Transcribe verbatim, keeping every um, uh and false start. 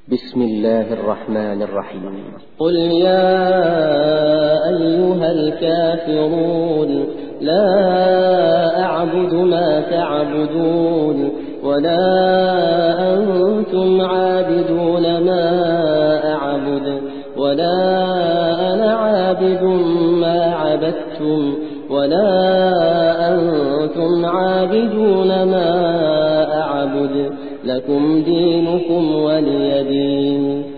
بسم الله الرحمن الرحيم. قل يا أيها الكافرون لا أعبد ما تعبدون ولا أنتم عابدون ما أعبد ولا أنا عابد ما عبدتم ولا أنتم عابدون ما أعبد لكم دينكم ولي دين.